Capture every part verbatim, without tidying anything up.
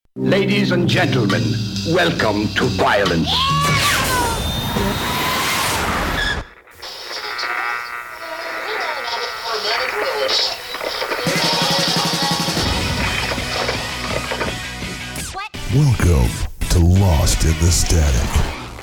Ladies and gentlemen, welcome to violence. Welcome to Lost in the Static.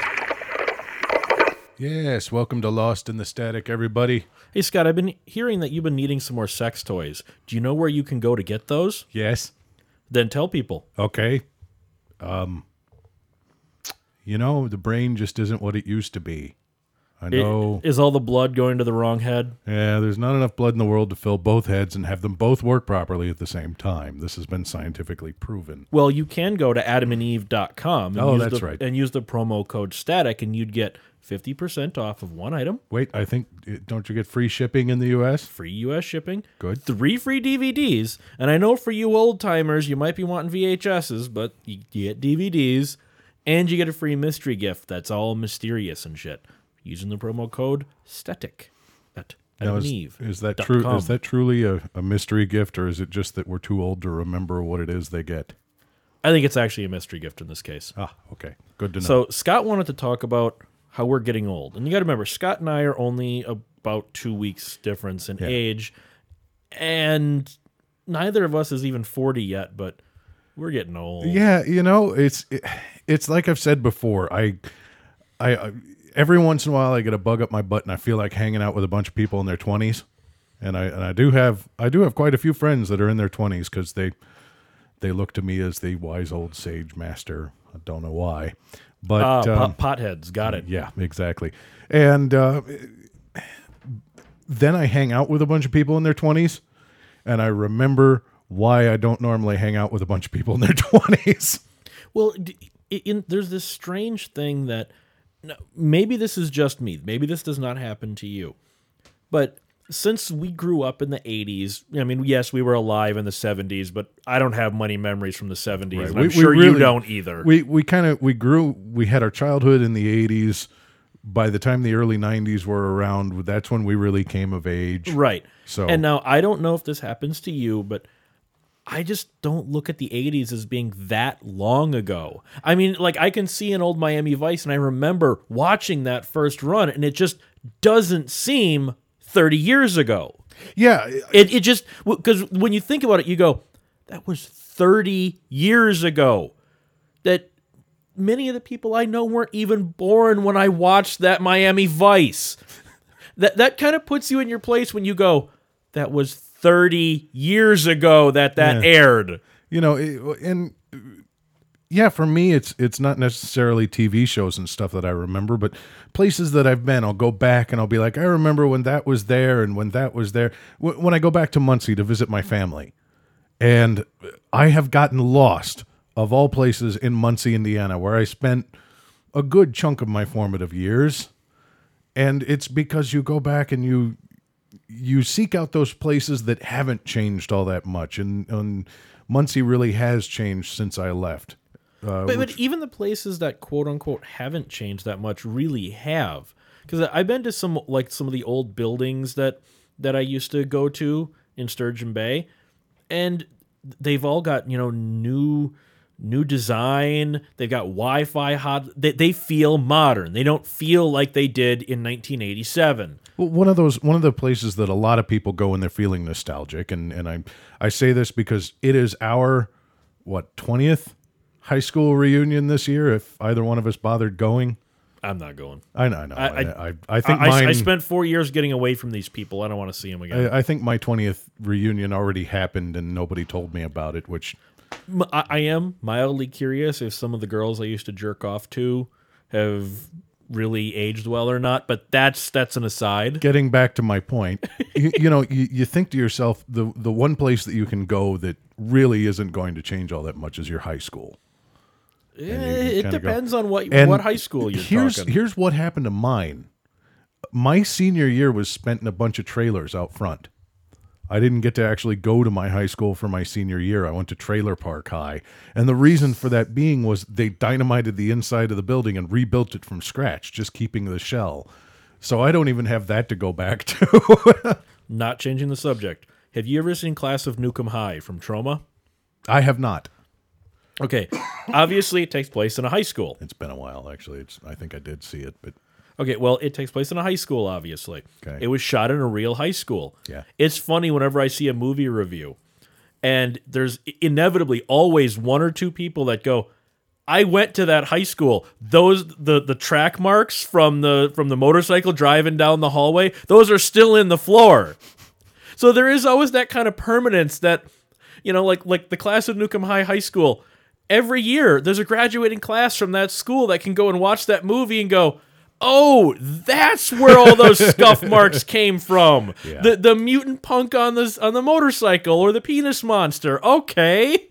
Yes, welcome to Lost in the Static, everybody. Hey, Scott, I've been hearing that you've been needing some more sex toys. Do you know where you can go to get those? Yes. Then tell people. Okay. Um, you know, the brain just isn't what it used to be. I know. It, is all the blood going to the wrong head? Yeah, there's not enough blood in the world to fill both heads and have them both work properly at the same time. This has been scientifically proven. Well, you can go to adam and eve dot com and, oh, use that's the, right. and use the promo code STATIC, and you'd get fifty percent off of one item. Wait, I think, don't you get free shipping in the U S? Free U S shipping. Good. Three free D V Ds. And I know for you old-timers, you might be wanting V H S's, but you get D V Ds, and you get a free mystery gift that's all mysterious and shit. Using the promo code STATIC at Now, is, Eve. is that true? Is that truly a, a mystery gift, or is it just that we're too old to remember what it is they get? I think it's actually a mystery gift in this case. Ah, okay. Good to know. So Scott wanted to talk about how we're getting old. And you got to remember, Scott and I are only about two weeks difference in yeah. age. And neither of us is even forty yet, but we're getting old. Yeah, you know, it's it, it's like I've said before. I, I, I, every once in a while I get a bug up my butt and I feel like hanging out with a bunch of people in their twenties. And I and I do have I do have quite a few friends that are in their twenties because they they look to me as the wise old sage master. I don't know why. But uh, um, pot, potheads, got it. Yeah, exactly. And uh, then I hang out with a bunch of people in their twenties, and I remember why I don't normally hang out with a bunch of people in their twenties. Well, in, in, there's this strange thing that maybe this is just me. Maybe this does not happen to you. But since we grew up in the eighties, I mean, yes, we were alive in the seventies, but I don't have many memories from the seventies, right. and I'm we, sure we really, you don't either. We we kind of, we grew, we had our childhood in the eighties. By the time the early nineties were around, that's when we really came of age. Right. So, and now, I don't know if this happens to you, but I just don't look at the eighties as being that long ago. I mean, like, I can see an old Miami Vice, and I remember watching that first run, and it just doesn't seem thirty years ago. Yeah. It it just, because when you think about it, you go, that was thirty years ago. That many of the people I know weren't even born when I watched that Miami Vice. That that kind of puts you in your place when you go, that was thirty years ago that that yeah. aired. You know, and yeah, for me, it's it's not necessarily T V shows and stuff that I remember, but places that I've been, I'll go back and I'll be like, I remember when that was there and when that was there. When I go back to Muncie to visit my family, and I have gotten lost, of all places, in Muncie, Indiana, where I spent a good chunk of my formative years. And it's because you go back and you you seek out those places that haven't changed all that much. And, and Muncie really has changed since I left. Uh, but, which, but even the places that quote unquote haven't changed that much really have, because I've been to some like some of the old buildings that that I used to go to in Sturgeon Bay, and they've all got, you know, new new design. They've got Wi-Fi hot. They, they feel modern. They don't feel like they did in nineteen eighty-seven. Well, one of those one of the places that a lot of people go when they're feeling nostalgic, and and I I say this because it is our what twentieth high school reunion this year, if either one of us bothered going. I'm not going. I know, I know. I, I, I, I think I, mine, I spent four years getting away from these people. I don't want to see them again. I, I think my twentieth reunion already happened and nobody told me about it, which... I, I am mildly curious if some of the girls I used to jerk off to have really aged well or not, but that's that's an aside. Getting back to my point, you, you know, you, you think to yourself, the, the one place that you can go that really isn't going to change all that much is your high school. Yeah, it depends go. on what and what high school you're here's, talking. Here's what happened to mine. My senior year was spent in a bunch of trailers out front. I didn't get to actually go to my high school for my senior year. I went to Trailer Park High. And the reason for that being was they dynamited the inside of the building and rebuilt it from scratch, just keeping the shell. So I don't even have that to go back to. Not changing the subject. Have you ever seen Class of Newcomb High from Troma? I have not. Okay, obviously it takes place in a high school. It's been a while, actually. It's I think I did see it, but Okay, well, it takes place in a high school, obviously. Okay. It was shot in a real high school. Yeah. It's funny whenever I see a movie review, and there's inevitably always one or two people that go, I went to that high school. Those the the track marks from the from the motorcycle driving down the hallway, those are still in the floor. So there is always that kind of permanence that, you know, like like the class of Newcomb High High School, every year there's a graduating class from that school that can go and watch that movie and go, oh, that's where all those scuff marks came from. Yeah. The the mutant punk on the on the motorcycle or the penis monster. Okay.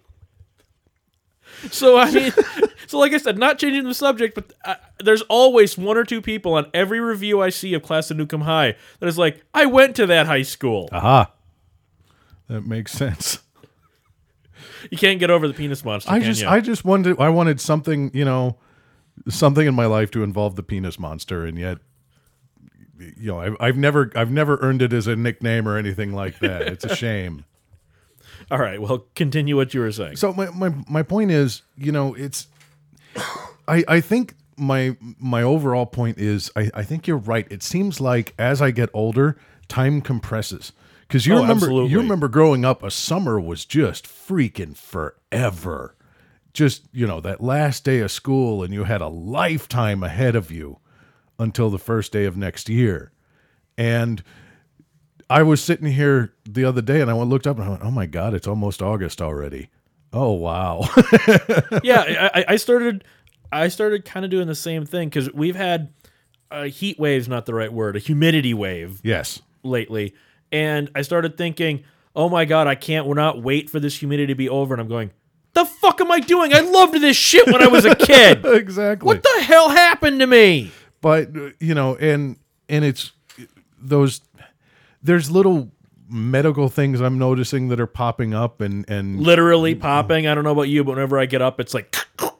So I mean, so like I said, not changing the subject, but uh, there's always one or two people on every review I see of Class of Newcomb High that is like, I went to that high school. aha, that makes sense. You can't get over the penis monster. I can just you? I just wanted I wanted something, you know, something in my life to involve the penis monster, and yet, you know, I've, I've never I've never earned it as a nickname or anything like that. It's a shame. All right, well, continue what you were saying. So my, my, my point is, you know, it's I I think my my overall point is I, I think you're right. It seems like as I get older, time compresses. Because you Oh, remember absolutely. you remember growing up, a summer was just freaking forever. Just, you know, that last day of school, and you had a lifetime ahead of you until the first day of next year. And I was sitting here the other day, and I looked up and I went, oh my God, it's almost August already. Oh, wow. Yeah, I, I started I started kind of doing the same thing because we've had a heat wave's not the right word, a humidity wave Yes. lately. And I started thinking, oh my God, I can't we're not wait for this humidity to be over. And I'm going, the fuck am I doing? I loved this shit when I was a kid. Exactly. What the hell happened to me? But, uh, you know, and and it's those, there's little medical things I'm noticing that are popping up, and, and Literally popping. I don't know about you, but whenever I get up, it's like,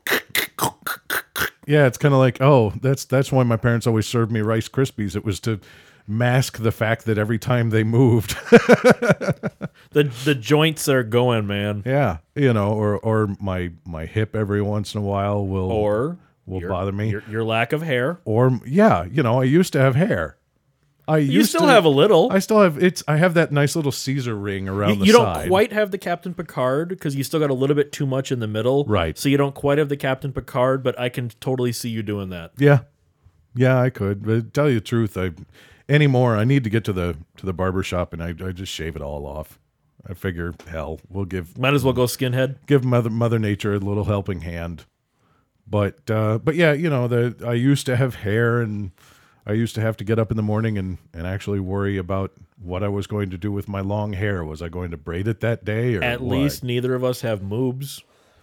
yeah, it's kind of like, oh, that's that's why my parents always served me Rice Krispies. It was to mask the fact that every time they moved, the the joints are going, man. yeah, you know, or or my my hip every once in a while will Or will your- bother me. Your, your lack of hair. Or yeah, you know, I used to have hair. I You used still to, have a little. I still have it's. I have that nice little Caesar ring around You, the you don't side. quite have the Captain Picard because you still got a little bit too much in the middle. Right. So you don't quite have the Captain Picard, but I can totally see you doing that. Yeah, yeah, I could. But to tell you the truth, I anymore. I need to get to the to the barber shop, and I I just shave it all off. I figure, hell, we'll give Might as well go skinhead. give Mother Mother Nature a little helping hand. But uh, but yeah, you know, the I used to have hair, and I used to have to get up in the morning and, and actually worry about what I was going to do with my long hair. Was I going to braid it that day? Or At what? least neither of us have moobs.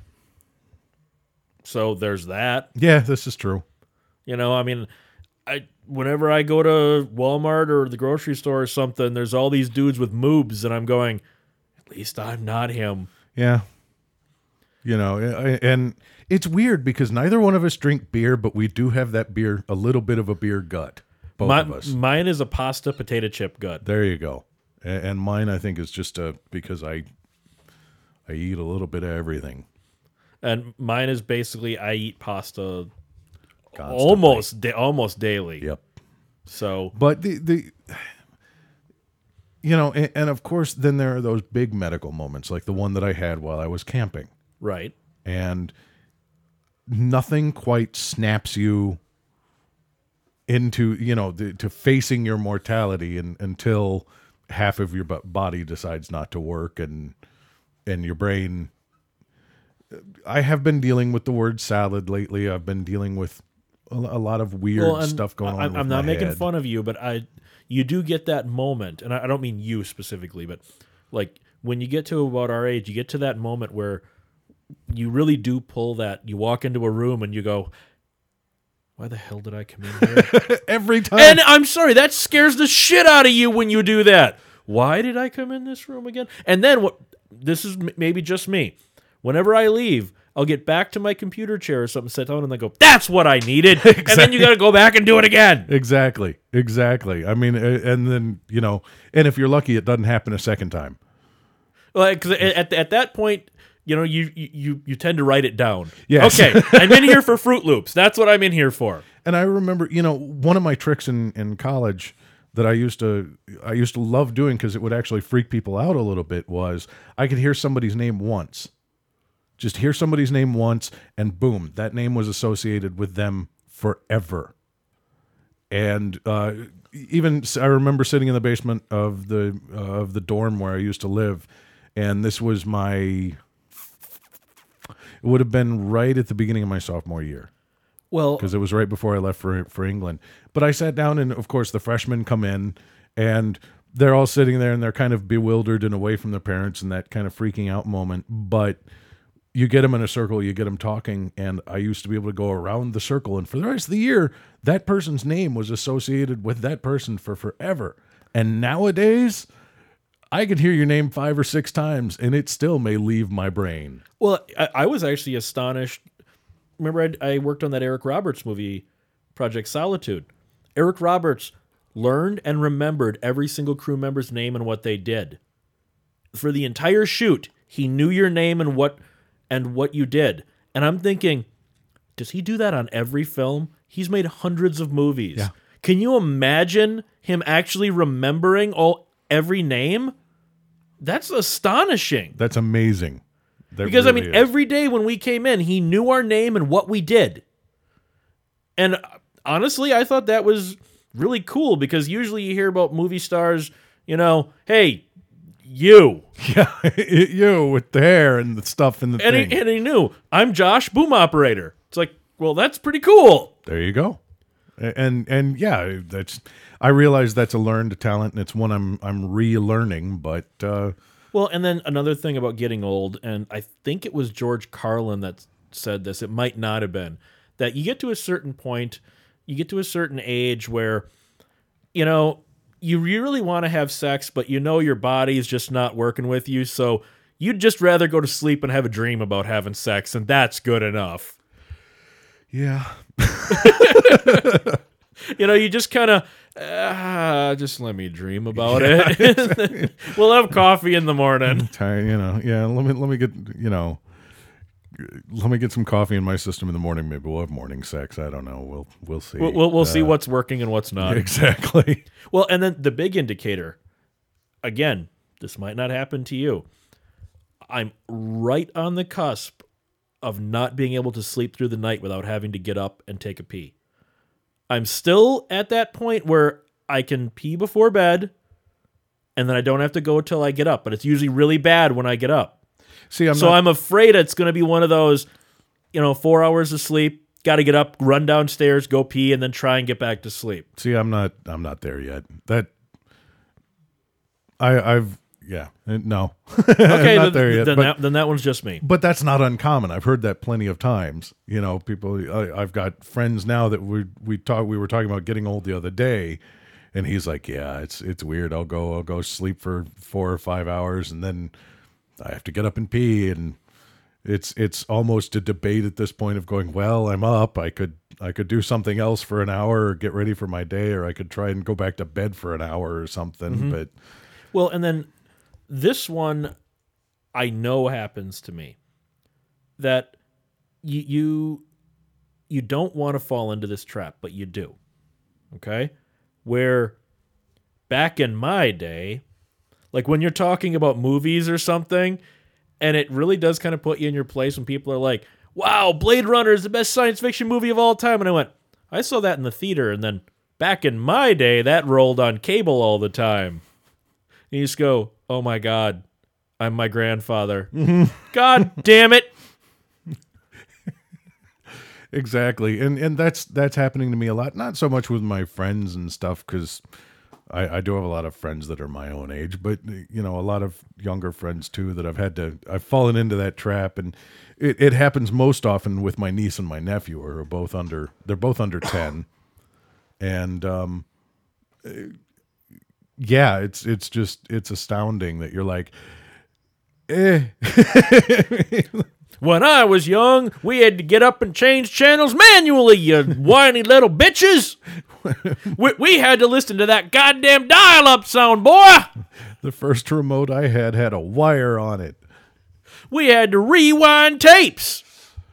So there's that. Yeah, this is true. You know, I mean, I whenever I go to Walmart or the grocery store or something, there's all these dudes with moobs, and I'm going, at least I'm not him. Yeah. You know, I- and it's weird because neither one of us drink beer, but we do have that beer, a little bit of a beer gut, both My, of us. mine is a pasta potato chip gut. There you go. A- And mine, I think, is just a, because I I eat a little bit of everything. And mine is basically I eat pasta Constantly. almost da- almost daily. Yep. So But the the you know, and, and of course, then there are those big medical moments, like the one that I had while I was camping, right. and nothing quite snaps you into, you know, the, to facing your mortality, and until half of your bo- body decides not to work, and and your brain. I have been dealing with the word salad lately. I've been dealing with a, a lot of weird Well, and stuff going I, on. I'm with not my making head. fun of you, but I you do get that moment, and I, I don't mean you specifically, but like when you get to about our age, you get to that moment where you really do pull that. You walk into a room and you go, "Why the hell did I come in here?" Every time. And I'm sorry, that scares the shit out of you when you do that. Why did I come in this room again? And then what? This is m- maybe just me. Whenever I leave, I'll get back to my computer chair or something, sit down, and then go, "That's what I needed." And then you got to go back and do it again. Exactly. Exactly. I mean, a- and then, you know, and if you're lucky, it doesn't happen a second time. Like, 'cause at at that point, you know, you you you tend to write it down. Yes. Okay, I'm in here for Fruit Loops. That's what I'm in here for. And I remember, you know, one of my tricks in, in college that I used to I used to love doing because it would actually freak people out a little bit was I could hear somebody's name once. Just hear somebody's name once, and boom, that name was associated with them forever. And uh, even I remember sitting in the basement of the uh, of the dorm where I used to live, and this was my. It would have been right at the beginning of my sophomore year. Well, Because it was right before I left for for England. But I sat down, and of course the freshmen come in, and they're all sitting there, and they're kind of bewildered and away from their parents, and that kind of freaking out moment. But you get them in a circle, you get them talking, and I used to be able to go around the circle, and for the rest of the year, that person's name was associated with that person for forever. And nowadays, I could hear your name five or six times, and it still may leave my brain. well, I, I was actually astonished. Remember, I, I worked on that Eric Roberts movie, Project Solitude. Eric Roberts learned and remembered every single crew member's name and what they did. For the entire shoot, he knew your name and what and what you did. And I'm thinking, does he do that on every film? He's made hundreds of movies. Yeah. Can you imagine him actually remembering all every name? That's astonishing. That's amazing. That Because, I really mean, is. every day when we came in, he knew our name and what we did. And uh, honestly, I thought that was really cool because usually you hear about movie stars, you know, hey, you. Yeah, you with the hair and the stuff and the And thing. he, and he knew, I'm Josh, boom operator. It's like, well, that's pretty cool. There you go. And and yeah, that's I realize that's a learned talent, and it's one I'm I'm relearning. But uh, Well, and then another thing about getting old, and I think it was George Carlin that said this, it might not have been, that you get to a certain point, you get to a certain age where, you know, you really want to have sex, but you know your body is just not working with you, so you'd just rather go to sleep and have a dream about having sex, and that's good enough. yeah, You know, you just kind of, ah, just let me dream about it. We'll have coffee in the morning. tired. You know, yeah. Let me let me get you know, let me get some coffee in my system in the morning. Maybe we'll have morning sex. I don't know. We'll we'll see. We'll, we'll, we'll see Uh, what's working and what's not. exactly. Well, and then the big indicator, again, this might not happen to you. I'm right on the cusp of not being able to sleep through the night without having to get up and take a pee. I'm still at that point where I can pee before bed, and then I don't have to go till I get up, but it's usually really bad when I get up. See, I'm so not, I'm afraid it's going to be one of those, you know, four hours of sleep, got to get up, run downstairs, go pee, and then try and get back to sleep. see, I'm not I'm not there yet. That I I've yeah no. Okay, not then, there yet. then, but, that, then that one's just me. But that's not uncommon. I've heard that plenty of times. You know, people. I, I've got friends now that we we talk. We were talking about getting old the other day, and he's like, "Yeah, it's it's weird. I'll go I'll go sleep for four or five hours, and then I have to get up and pee, and it's it's almost a debate at this point of going, well, I'm up. I could I could do something else for an hour, or get ready for my day, or I could try and go back to bed for an hour or something. Mm-hmm. But Well, and then this one I know happens to me, that you you you don't want to fall into this trap, but you do. Okay? Where back in my day, like when you're talking about movies or something, and it really does kind of put you in your place when people are like, wow, Blade Runner is the best science fiction movie of all time. And I went, I saw that in the theater, and then back in my day, that rolled on cable all the time. And you just go, oh my God, I'm my grandfather. God damn it. exactly, and and that's that's happening to me a lot. Not so much with my friends and stuff, because I, I do have a lot of friends that are my own age, but you know, a lot of younger friends too that I've had to. I've fallen into that trap, and it, it happens most often with my niece and my nephew, who are both under. They're both under ten, and um, yeah, it's it's just it's astounding that you're like, eh. When I was young, we had to get up and change channels manually, you whiny little bitches. We, we had to listen to that goddamn dial-up sound, boy. The first remote I had had a wire on it. We had to rewind tapes.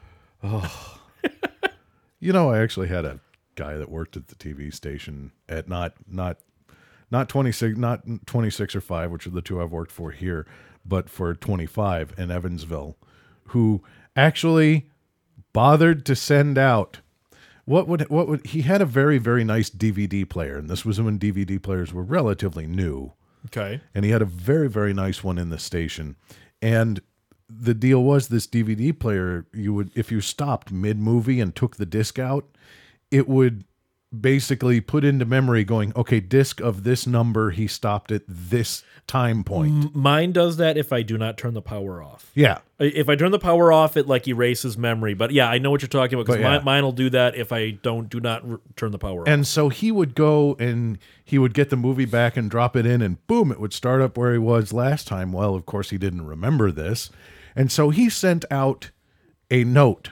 You know, I actually had a guy that worked at the T V station at not not not twenty-six not twenty-six or five, which are the two I've worked for here, but for twenty-five in Evansville, who actually bothered to send out what would what would he had a very very nice D V D player, and this was when D V D players were relatively new. Okay. And he had a very, very nice one in the station. And the deal was this D V D player, you would, if you stopped mid-movie and took the disc out, it would basically put into memory going, okay, disc of this number, he stopped at this time point. M- Mine does that if I do not turn the power off. Yeah. If I turn the power off, it like erases memory. But yeah, I know what you're talking about, because But yeah. mine, mine will do that if I don't do not r- turn the power off. And so he would go and he would get the movie back and drop it in, and boom, it would start up where he was last time. Well, of course, he didn't remember this. And so he sent out a note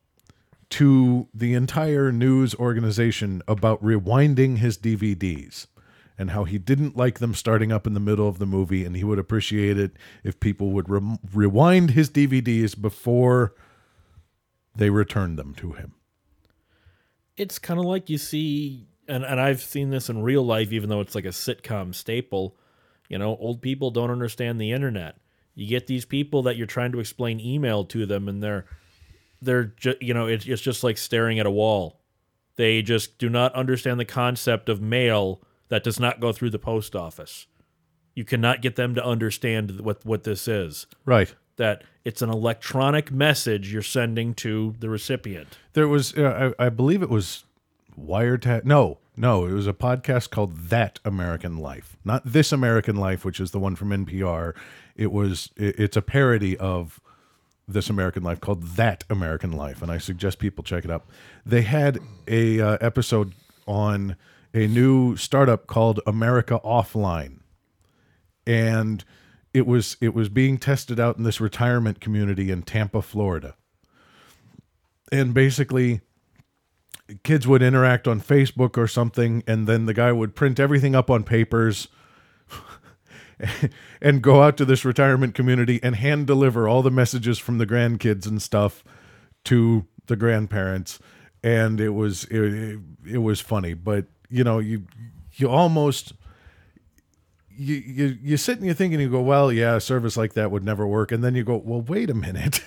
to the entire news organization about rewinding his D V Ds and how he didn't like them starting up in the middle of the movie, and he would appreciate it if people would re- rewind his D V Ds before they returned them to him. It's kind of like you see, and, and I've seen this in real life, even though it's like a sitcom staple. You know, old people don't understand the internet. You get these people that you're trying to explain email to them, and they're they're just, you know, it's it's just like staring at a wall. They just do not understand the concept of mail that does not go through the post office. You cannot get them to understand what what this is. Right. That it's an electronic message you're sending to the recipient. There was, uh, I, I believe it was Wiretap. No, no, it was a podcast called That American Life, not This American Life, which is the one from N P R. It was, it, it's a parody of This American Life called That American Life, and I suggest people check it out. They had a uh, episode on a new startup called America Offline, and it was it was being tested out in this retirement community in Tampa, Florida. And basically, kids would interact on Facebook or something, and then the guy would print everything up on papers and go out to this retirement community and hand deliver all the messages from the grandkids and stuff to the grandparents. And it was it, it, it was funny, but you know, you you almost you you you sit and you think and you go, well, yeah, a service like that would never work, and then you go, well, wait a minute.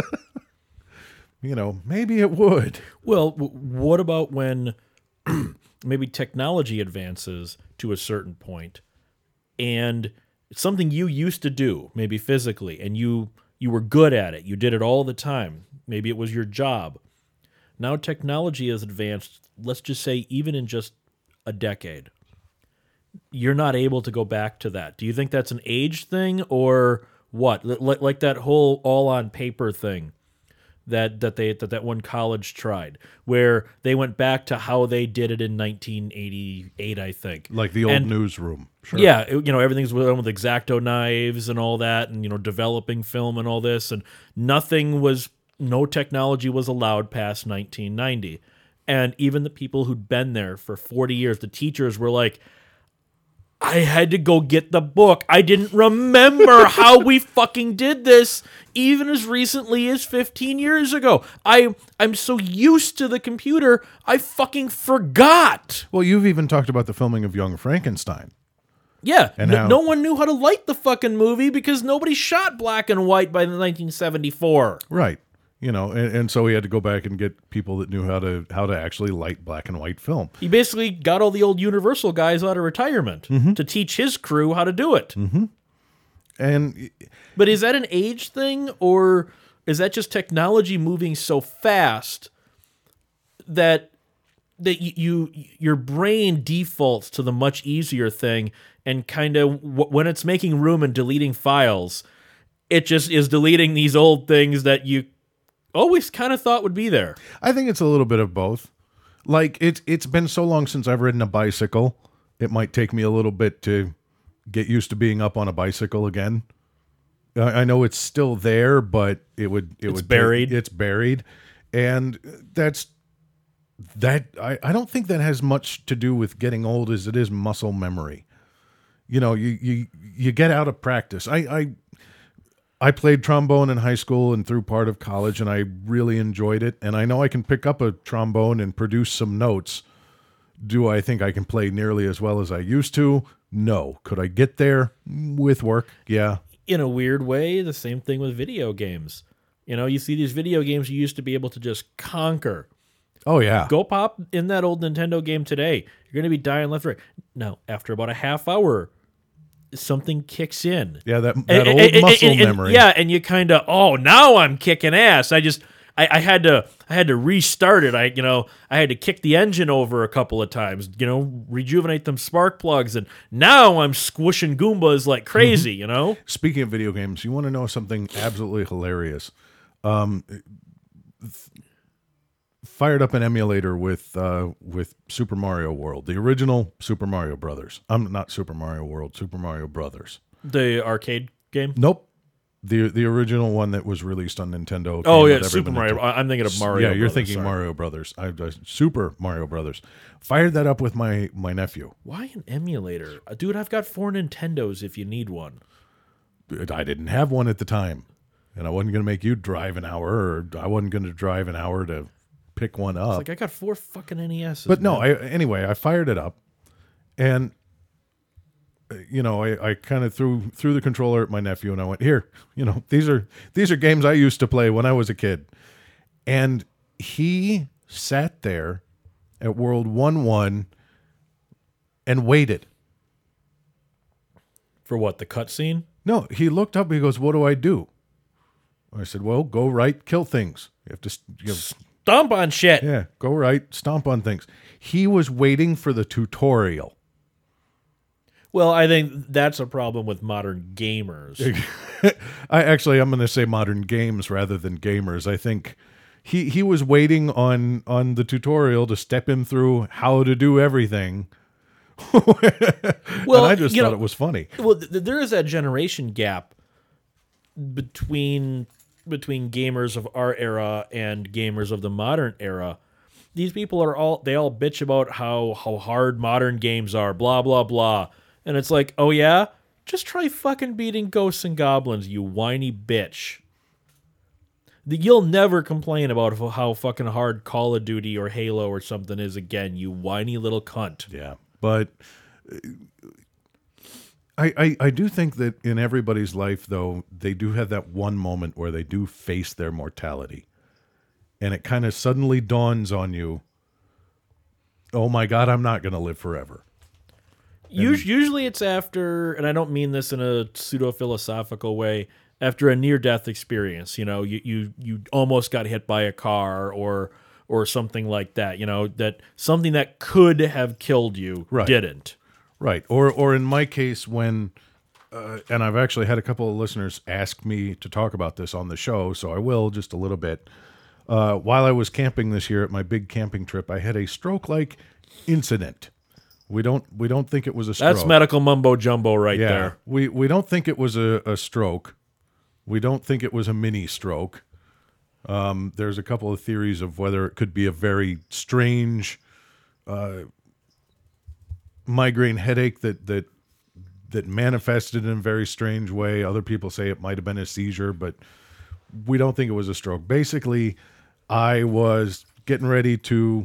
You know, maybe it would. Well, w- what about when maybe technology advances to a certain point, and it's something you used to do, maybe physically, and you you were good at it. You did it all the time. Maybe it was your job. Now technology has advanced, let's just say even in just a decade. You're not able to go back to that. Do you think that's an age thing or what? Like, like that whole all on paper thing that that they that that one college tried, where they went back to how they did it in nineteen eighty-eight, I think. Like the old And- newsroom. Sure. Yeah, it- you know, everything's done with X-Acto knives and all that, and, you know, developing film and all this, and nothing was, no technology was allowed past nineteen ninety. And even the people who'd been there for forty years, the teachers were like, I had to go get the book. I didn't remember how we fucking did this even as recently as fifteen years ago. I, I'm so used to the computer, I fucking forgot. Well, you've even talked about the filming of Young Frankenstein. Yeah, And n- how- no one knew how to light the fucking movie because nobody shot black and white by nineteen seventy-four. Right. You know, and, and so he had to go back and get people that knew how to how to actually light black and white film. He basically got all the old Universal guys out of retirement to teach his crew how to do it. And But is that an age thing, or is that just technology moving so fast that that you, you your brain defaults to the much easier thing, and kind of w- when it's making room and deleting files, it just is deleting these old things that you always kind of thought would be there. I think it's a little bit of both. Like it's it's been so long since I've ridden a bicycle. It might take me a little bit to get used to being up on a bicycle again. I, I know it's still there, but it would it It's would buried. It's buried, and that's that. I, I don't think that has much to do with getting old as it is muscle memory. You know, you you you get out of practice. I I I played trombone in high school and through part of college, and I really enjoyed it. And I know I can pick up a trombone and produce some notes. Do I think I can play nearly as well as I used to? No. Could I get there with work? Yeah. In a weird way, the same thing with video games. You know, you see these video games you used to be able to just conquer. Oh, yeah. Go pop in that old Nintendo game today. You're going to be dying left and right. Now, after about a half hour, something kicks in. Yeah, that, that And- old and- and- muscle and- and- memory. Yeah, and you kind of, oh, now I'm kicking ass. I just, I, I had to, I had to restart it. I, you know, I had to kick the engine over a couple of times. You know, rejuvenate them spark plugs, and now I'm squishing Goombas like crazy. You know. Speaking of video games, you want to know something absolutely hilarious? Um, th- fired up an emulator with uh, with Super Mario World, the original Super Mario Brothers. I'm not Super Mario World, Super Mario Brothers. The arcade game? Nope. The the original one that was released on Nintendo. Oh, came yeah, with every Super Mario. Nintendo- I'm thinking of Mario Yeah, you're Brothers, thinking sorry. Mario Brothers. I, I Super Mario Brothers. Fired that up with my my nephew. Why an emulator? Uh, Dude, I've got four Nintendos if you need one. I didn't have one at the time, and I wasn't going to make you drive an hour, or I wasn't going to drive an hour to pick one up. It's like, I got four fucking N E Ss. But no, man. I anyway, I fired it up, and uh, you know, I, I kind of threw threw the controller at my nephew, and I went, "Here, you know, these are these are games I used to play when I was a kid," and he sat there at World One One and waited. For what, the cutscene? No, he looked up. He goes, "What do I do?" I said, "Well, go right, kill things. You have to, you have, Stomp on shit. yeah, go right, stomp on things." He was waiting for the tutorial. Well, I think that's a problem with modern gamers. I actually, I'm going to say modern games rather than gamers. I think he he was waiting on on the tutorial to step him through how to do everything. Well, and I just you thought know- it was funny. Well, th- there is that generation gap between between gamers of our era and gamers of the modern era. These people are all they all bitch about how how hard modern games are, blah blah blah. And it's like, "Oh yeah, just try fucking beating Ghosts and Goblins, you whiny bitch." The- You'll never complain about how fucking hard Call of Duty or Halo or something is again, you whiny little cunt. Yeah, but uh, I, I I do think that in everybody's life, though, they do have that one moment where they do face their mortality, and it kind of suddenly dawns on you, "Oh my God, I'm not going to live forever." Us- Usually it's after, and I don't mean this in a pseudo-philosophical way, after a near-death experience. You know, you, you you almost got hit by a car or or something like that. You know, that something that could have killed you Right. didn't. Right. Or or in my case, when, uh, and I've actually had a couple of listeners ask me to talk about this on the show, so I will just a little bit. Uh, while I was camping this year at my big camping trip, I had a stroke-like incident. We don't we don't think it was a stroke. That's medical mumbo jumbo right Yeah. there. We we don't think it was a, a stroke. We don't think it was a mini stroke. Um, there's a couple of theories of whether it could be a very strange uh, migraine headache that that that manifested in a very strange way. Other people say it might have been a seizure, but we don't think it was a stroke. Basically, I was getting ready to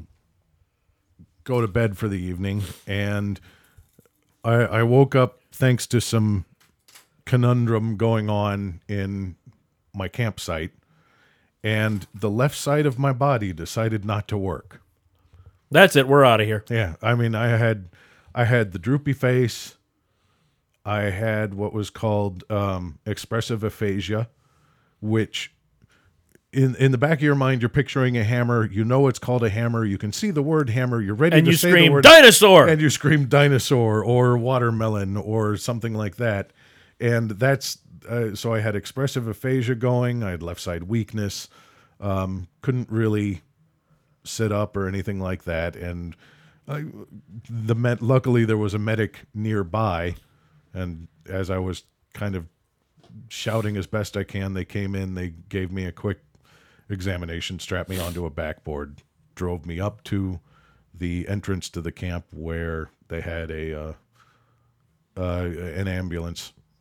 go to bed for the evening, and I, I woke up thanks to some conundrum going on in my campsite, and the left side of my body decided not to work. That's it. We're out of here. Yeah, I mean, I had I had the droopy face. I had what was called um, expressive aphasia, which in in the back of your mind, you're picturing a hammer. You know it's called a hammer. You can see the word hammer. You're ready And to you say scream, the word "Dinosaur!" and you scream dinosaur or watermelon or something like that. And that's uh, so I had expressive aphasia going. I had left side weakness. Um, couldn't really sit up or anything like that. And I, the med, luckily there was a medic nearby, and as I was kind of shouting as best I can, they came in. They gave me a quick examination, strapped me onto a backboard, drove me up to the entrance to the camp where they had a uh, uh, an ambulance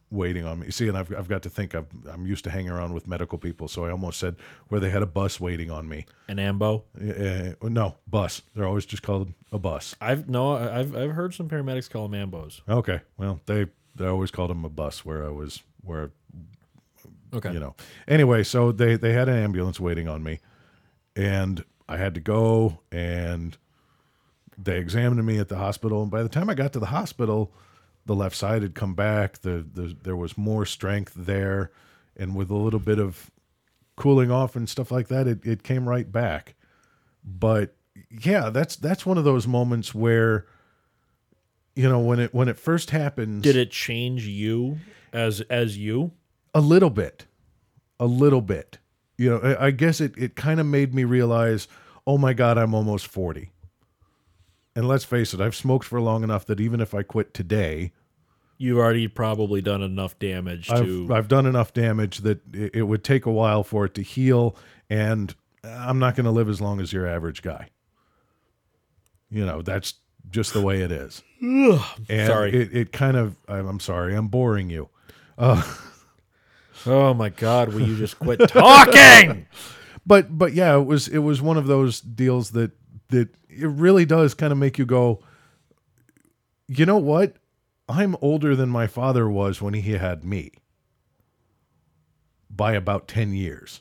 waiting on me. See, and I've I've got to think I've, I'm used to hanging around with medical people, so I almost said where they had a bus waiting on me. An ambo? Uh, no, bus. They're always just called a bus. I've no, I've I've heard some paramedics call them ambos. Okay, well they they always called them a bus where I was where. Okay. You know. Anyway, so they they had an ambulance waiting on me, and I had to go, and they examined me at the hospital. And by the time I got to the hospital, the left side had come back. The, the there was more strength there, and with a little bit of cooling off and stuff like that, it, it came right back. But yeah, that's that's one of those moments where, you know, when it when it first happens, did it change you as as you? A little bit, a little bit. You know, I, I guess it it kind of made me realize, oh my God, I'm almost forty. And let's face it, I've smoked for long enough that even if I quit today, you've already probably done enough damage I've, to. I've done enough damage that it, it would take a while for it to heal, and I'm not going to live as long as your average guy. You know, that's just the way it is. and Sorry. It, it kind of, I'm, I'm sorry, I'm boring you. Uh, oh my God, will you just quit talking? But but yeah, it was it was one of those deals that that it really does kind of make you go, you know what? I'm older than my father was when he had me by about ten years.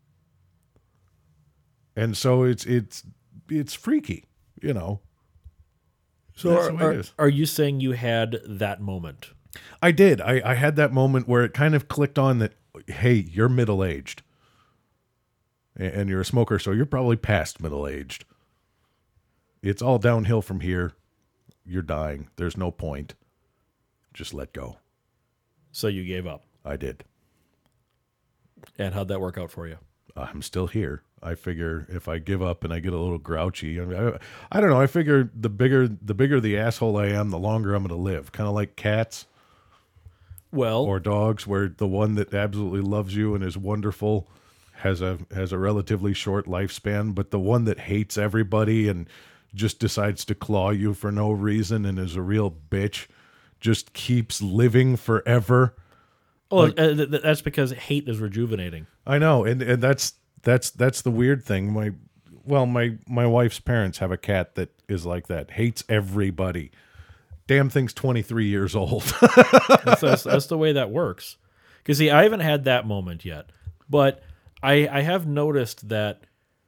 And so it's it's it's freaky, you know. So That's the way are, it is. are you saying you had that moment? I did. I, I had that moment where it kind of clicked on that, hey, you're middle-aged. And, and you're a smoker, so you're probably past middle-aged. It's all downhill from here. You're dying. There's no point. Just let go. So you gave up. I did. And how'd that work out for you? I'm still here. I figure if I give up and I get a little grouchy, I, mean, I, I don't know. I figure the bigger the bigger the asshole I am, the longer I'm going to live. Kind of like cats. Well, Or dogs, where the one that absolutely loves you and is wonderful has a has a relatively short lifespan, but the one that hates everybody and just decides to claw you for no reason and is a real bitch just keeps living forever. well, like- uh, th- th- that's because hate is rejuvenating. I know, and and that's that's that's the weird thing. My well, my my wife's parents have a cat that is like that, hates everybody. Damn thing's twenty-three years old. That's, that's, that's the way that works. Because, see, I haven't had that moment yet. But I, I have noticed that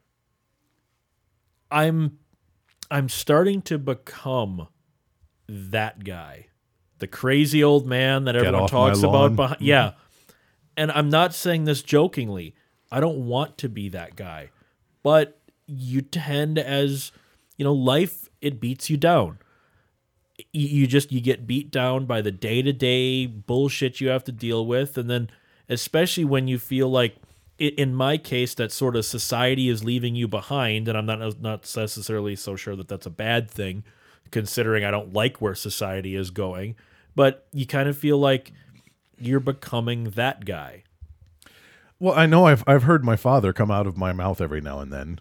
I'm I'm starting to become that guy. The crazy old man that everyone off my talks lawn. about. Behind, yeah. And I'm not saying this jokingly. I don't want to be that guy. But you tend as, you know, life, it beats you down. You, you just, you get beat down by the day-to-day bullshit you have to deal with. And then especially when you feel like, i- in my case, that sort of society is leaving you behind. And I'm not, not necessarily so sure that that's a bad thing, considering I don't like where society is going. But you kind of feel like you're becoming that guy. Well, I know I've I've heard my father come out of my mouth every now and then.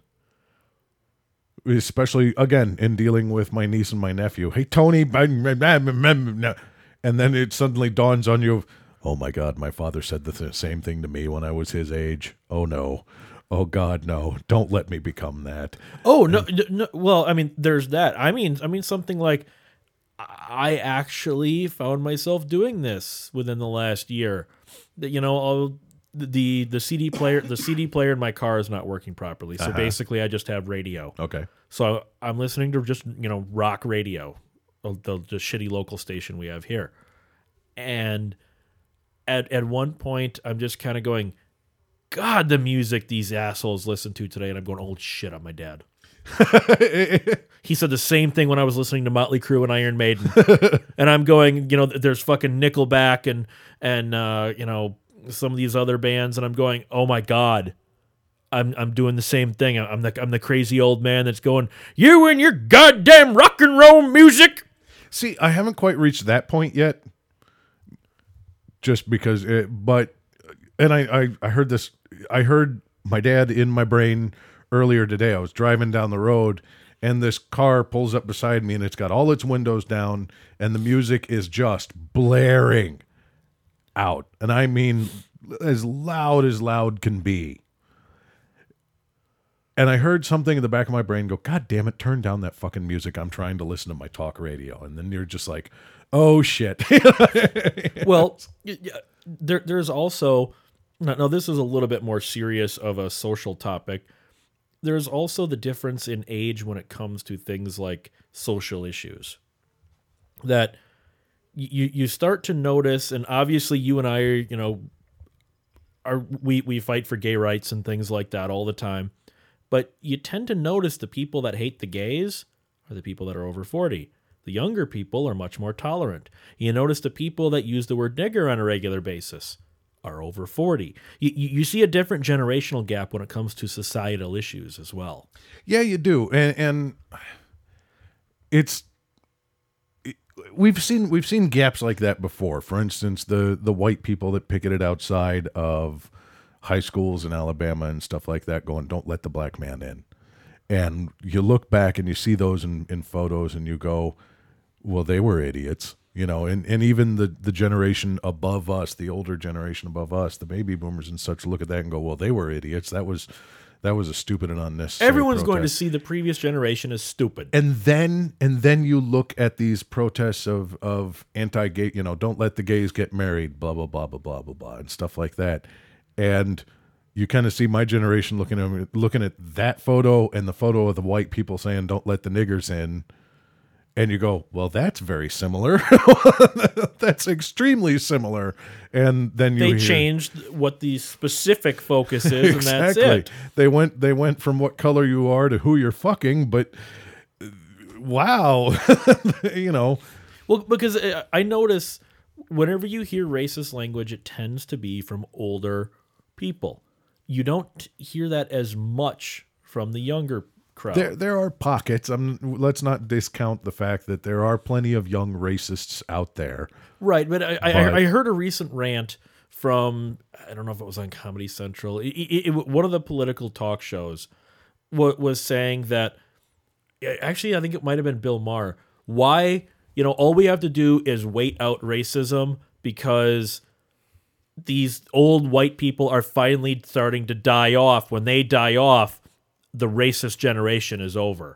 Especially, again, in dealing with my niece and my nephew. Hey, Tony, and then it suddenly dawns on you, oh my God, my father said the th- same thing to me when I was his age. Oh no. Oh God, no. Don't let me become that. Oh, no, no, no. Well, I mean, there's that. I mean, I mean something like, I actually found myself doing this within the last year. That, you know, I'll, the the C D player the C D player in my car is not working properly. So Uh-huh. basically, I just have radio. Okay. So I'm listening to just, you know, rock radio, the, the, the shitty local station we have here. And at at one point, I'm just kind of going, God, the music these assholes listen to today. And I'm going, oh, shit, I'm my dad. He said the same thing when I was listening to Motley Crue and Iron Maiden. And I'm going, you know, there's fucking Nickelback and, and uh, you know, some of these other bands. And I'm going, oh, my God. I'm I'm doing the same thing. I'm the I'm the crazy old man that's going, you and your goddamn rock and roll music. See, I haven't quite reached that point yet. Just because, it, but, and I, I, I heard this, I heard my dad in my brain earlier today. I was driving down the road and this car pulls up beside me and it's got all its windows down and the music is just blaring. out. And I mean as loud as loud can be. And I heard something in the back of my brain go, God damn it, turn down that fucking music. I'm trying to listen to my talk radio. And then you're just like, oh, shit. Well, y- y- there, there's also, no, no, this is a little bit more serious of a social topic. There's also the difference in age when it comes to things like social issues. That you you start to notice, and obviously you and I are, you know, are we, we fight for gay rights and things like that all the time. But you tend to notice the people that hate the gays are the people that are over forty. The younger people are much more tolerant. You notice the people that use the word nigger on a regular basis are over forty. You, you, you see a different generational gap when it comes to societal issues as well. Yeah, you do. And, and it's, we've seen, we've seen gaps like that before. For instance, the, the white people that picketed outside of high schools in Alabama and stuff like that going, don't let the black man in. And you look back and you see those in, in photos and you go, well, they were idiots, you know, and, and even the, the generation above us, the older generation above us, the baby boomers and such look at that and go, well, they were idiots. That was, that was a stupid and unnecessary Everyone's protest. going to see the previous generation as stupid. And then, and then you look at these protests of, of anti-gay, you know, don't let the gays get married, blah, blah, blah, blah, blah, blah, blah, and stuff like that. And you kind of see my generation looking at looking at that photo and the photo of the white people saying, don't let the niggers in. And you go, well, that's very similar. That's extremely similar. And then you They hear, changed what the specific focus is, and that's exactly. it. They went, they went from what color you are to who you're fucking, but uh, wow, you know. Well, because uh, I notice whenever you hear racist language, it tends to be from older people. You don't hear that as much from the younger crowd. There, there are pockets. I'm, let's not discount the fact that there are plenty of young racists out there. Right, but I, But- I, I heard a recent rant from, I don't know if it was on Comedy Central, it, it, it, one of the political talk shows was, was saying that, actually, I think it might have been Bill Maher, why, you know, all we have to do is wait out racism because these old white people are finally starting to die off. When they die off, the racist generation is over.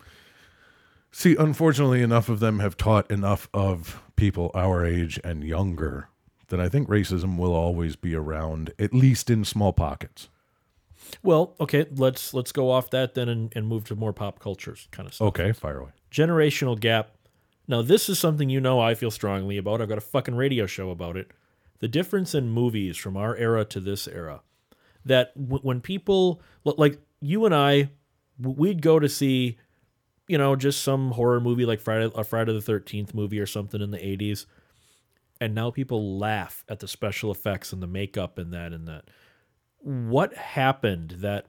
See, unfortunately, enough of them have taught enough of people our age and younger that I think racism will always be around, at least in small pockets. Well, okay, let's let's go off that then and, and move to more pop cultures kind of stuff. Okay, fire away. Generational gap. Now, this is something you know I feel strongly about. I've got a fucking radio show about it. The difference in movies from our era to this era. That w- when people, like you and I, w- we'd go to see, you know, just some horror movie like Friday, a Friday the thirteenth movie or something in the eighties. And now people laugh at the special effects and the makeup and that and that. What happened that,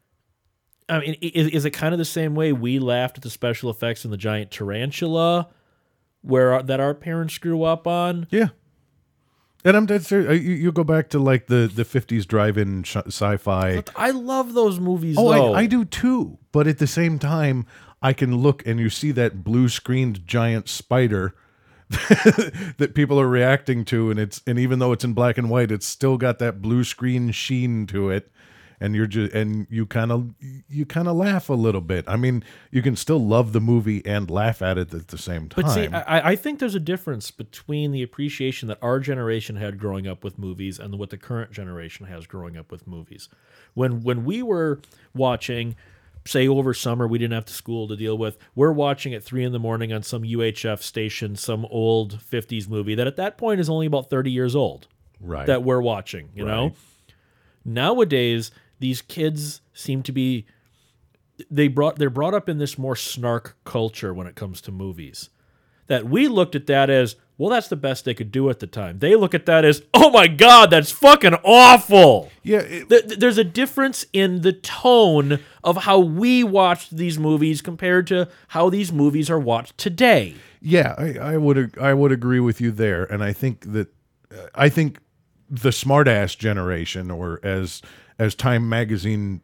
I mean, is, is it kind of the same way we laughed at the special effects in the giant tarantula where our, that our parents grew up on? Yeah. And I'm dead serious. You, you go back to like the, the fifties drive-in sh- sci-fi. I love those movies, Oh, though. I, I do too. But at the same time, I can look and you see that blue-screened giant spider that people are reacting to, and it's and even though it's in black and white, it's still got that blue screen sheen to it, and you're just and you kind of you kind of laugh a little bit. I mean, you can still love the movie and laugh at it at the same time. But see, I, I think there's a difference between the appreciation that our generation had growing up with movies and what the current generation has growing up with movies. When when we were watching, say over summer, we didn't have to school to deal with, we're watching at three in the morning on some U H F station, some old fifties movie that at that point is only about thirty years old. Right. That we're watching, you know? Right. Nowadays, these kids seem to be they brought they're brought up in this more snark culture when it comes to movies. That we looked at that as, well, that's the best they could do at the time. They look at that as, oh my God, that's fucking awful. Yeah, it- Th- th- There's a difference in the tone of how we watched these movies compared to how these movies are watched today. yeah, I, I would ag- I would agree with you there, and I think that uh, I think the smartass generation, or as as Time Magazine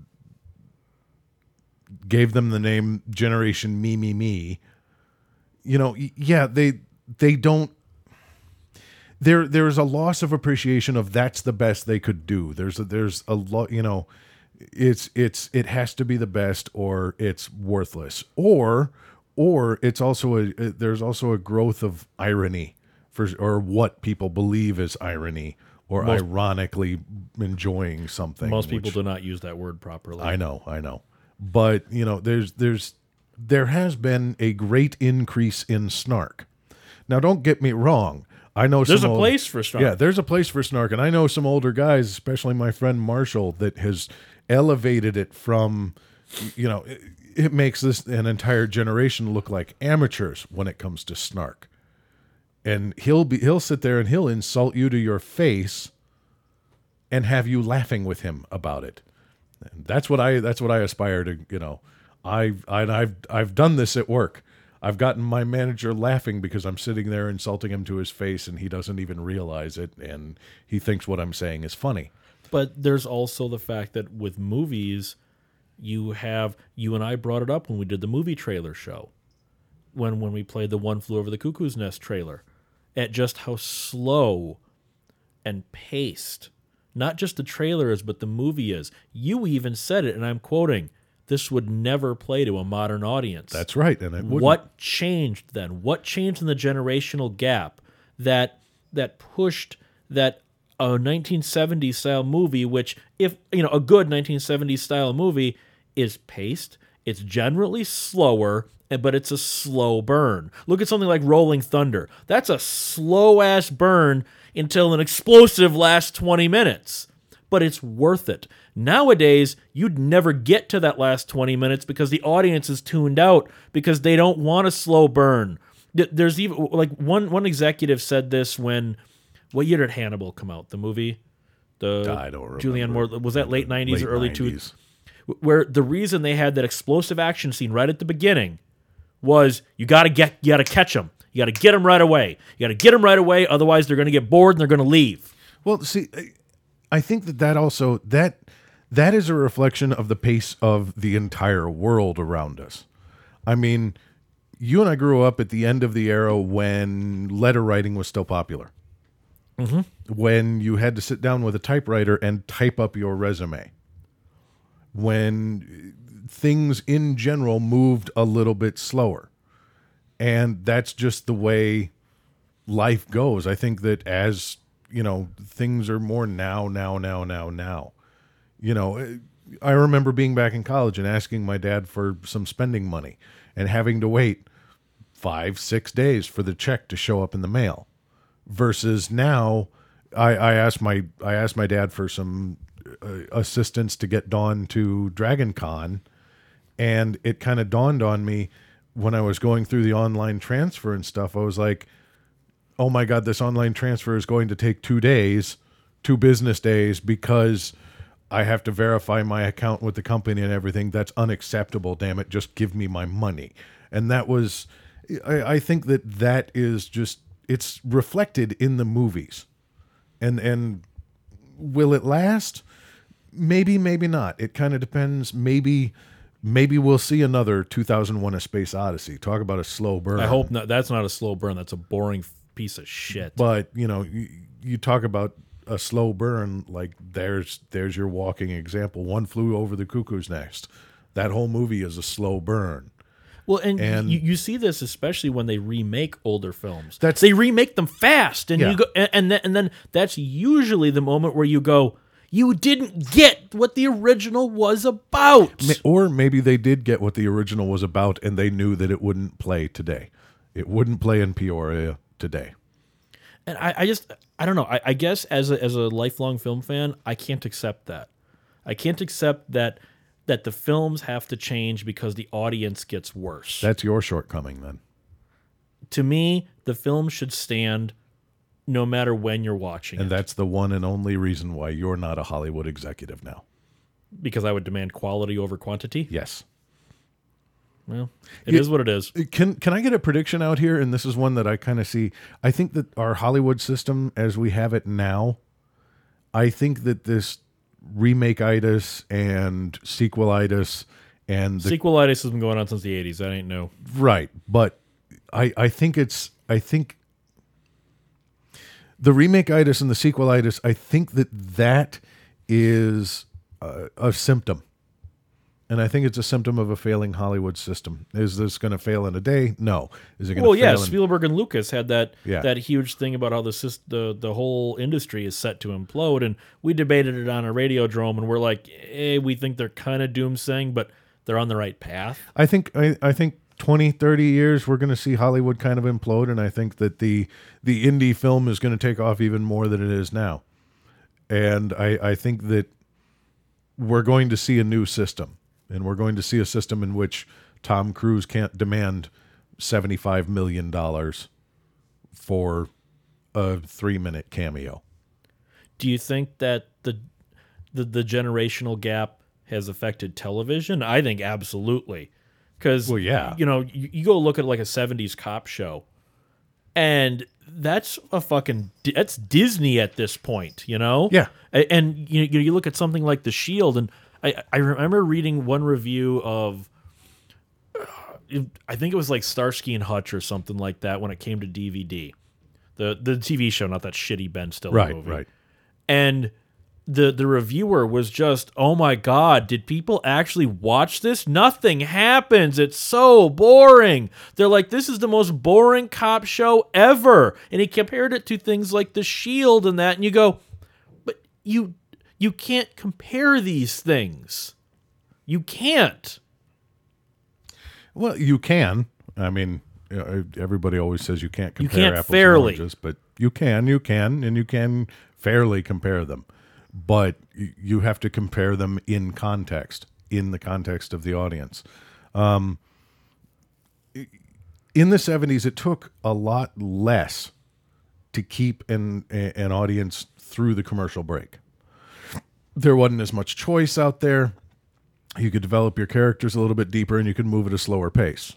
gave them the name, Generation Me Me Me. You know, y- yeah, they they don't there there's a loss of appreciation of that's the best they could do. There's a, there's a lot, you know, it's it's it has to be the best or it's worthless. Or or it's also a there's also a growth of irony for or what people believe is irony or most, ironically enjoying something. Most people which, do not use that word properly. I know, I know. But, you know, there's there's there has been a great increase in snark. Now, don't get me wrong. I know there's some a old, place for snark. Yeah, there's a place for snark, and I know some older guys, especially my friend Marshall, that has elevated it from, you know, it, it makes this an entire generation look like amateurs when it comes to snark. And he'll be he'll sit there and he'll insult you to your face, and have you laughing with him about it. And that's what I that's what I aspire to. You know, I I I've I've done this at work. I've gotten my manager laughing because I'm sitting there insulting him to his face and he doesn't even realize it and he thinks what I'm saying is funny. But there's also the fact that with movies, you have, you and I brought it up when we did the movie trailer show, when when we played the One Flew Over the Cuckoo's Nest trailer, at just how slow and paced, not just the trailer is, but the movie is. You even said it, and I'm quoting, this would never play to a modern audience. That's right. And it wouldn't. What changed then? What changed in the generational gap that that pushed that a nineteen seventies style movie, which if you know a good nineteen seventies style movie is paced, it's generally slower, but it's a slow burn. Look at something like Rolling Thunder. That's a slow ass burn until an explosive lasts twenty minutes. But it's worth it. Nowadays, you'd never get to that last twenty minutes because the audience is tuned out because they don't want a slow burn. There's even like one one executive said this when, what year did Hannibal come out? The movie, the I don't remember. Julianne Moore, was that late nineties or early nineties. two? Where the reason they had that explosive action scene right at the beginning was you got to get you got to catch them. You got to get them right away. You got to get them right away. Otherwise, they're going to get bored and they're going to leave. Well, see, I think that that also that that is a reflection of the pace of the entire world around us. I mean, you and I grew up at the end of the era when letter writing was still popular. Mm-hmm. When you had to sit down with a typewriter and type up your resume. When things in general moved a little bit slower. And that's just the way life goes. I think that as, you know, things are more now, now, now, now, now. You know, I remember being back in college and asking my dad for some spending money and having to wait five, six days for the check to show up in the mail. Versus now, I, I asked my I asked my dad for some uh, assistance to get Dawn to Dragon Con, and it kind of dawned on me when I was going through the online transfer and stuff. I was like, oh my God, this online transfer is going to take two days, two business days, because I have to verify my account with the company and everything. That's unacceptable. Damn it. Just give me my money. And that was, I, I think that that is just, it's reflected in the movies. And, and will it last? Maybe, maybe not. It kind of depends. Maybe, maybe we'll see another two thousand one: A Space Odyssey. Talk about a slow burn. I hope not. That's not a slow burn. That's a boring piece of shit. But, you know, you, you talk about a slow burn, like there's there's your walking example. One Flew Over the Cuckoo's Nest. That whole movie is a slow burn. Well, and, And- you, you see this especially when they remake older films. That's- they remake them fast, and Yeah. you go, and and then, and then that's usually the moment where you go, you didn't get what the original was about. Ma- Or maybe they did get what the original was about and they knew that it wouldn't play today. It wouldn't play in Peoria today. And I, I just, I don't know. I, I guess as a as a lifelong film fan, I can't accept that. I can't accept that that the films have to change because the audience gets worse. That's your shortcoming then. To me, the film should stand no matter when you're watching And it, that's the one and only reason why you're not a Hollywood executive now. because I would demand quality over quantity. Yes. Well, it is Yeah. what it is. Can can I get a prediction out here? And this is one that I kind of see. I think that our Hollywood system, as we have it now, I think that this remake-itis and sequelitis and the Sequelitis has been going on since the eighties. That ain't new. right, but I I think it's I think the remake-itis and the sequel-itis, I think that that is a, a symptom. And I think it's a symptom of a failing Hollywood system. Is this going to fail in a day? No. Is it going to Well, fail yeah, in... Spielberg and Lucas had that Yeah. that huge thing about how the, sys- the the whole industry is set to implode, and we debated it on a Radiodrome, and we're like, eh, we think they're kind of doomsaying, but they're on the right path. I think I, I think twenty, thirty years we're going to see Hollywood kind of implode, and I think that the the indie film is going to take off even more than it is now. And I, I think that we're going to see a new system, and we're going to see a system in which Tom Cruise can't demand seventy-five million dollars for a three-minute cameo. Do you think that the, the the generational gap has affected television? I think absolutely. Because, Well, yeah. you know, you, you go look at like a seventies cop show, and that's a fucking, that's Disney at this point, you know? Yeah. A- And you you you look at something like The Shield, and I, I remember reading one review of, uh, I think it was like Starsky and Hutch or something like that when it came to D V D. The the T V show, not that shitty Ben Stiller Right, movie. right. And the the reviewer was just, oh my God, did people actually watch this? Nothing happens. It's so boring. They're like, this is the most boring cop show ever. And he compared it to things like The Shield and that, and you go, but you you can't compare these things. You can't. Well, you can. I mean, you know, everybody always says you can't compare can't apples fairly. and oranges, but you can, you can, and you can fairly compare them. But y- you have to compare them in context, in the context of the audience. Um, in the seventies, it took a lot less to keep an an audience through the commercial break. There wasn't as much choice out there. You could develop your characters a little bit deeper, and you could move at a slower pace.